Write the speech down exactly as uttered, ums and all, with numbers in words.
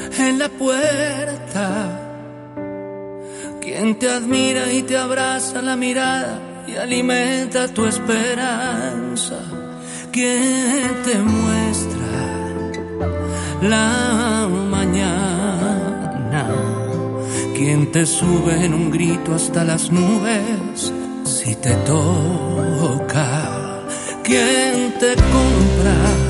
en la puerta? ¿Quién te admira y te abraza la mirada y alimenta tu esperanza? ¿Quién te muestra la mañana? ¿Quién te sube en un grito hasta las nubes si te toca? ¿Quién te compra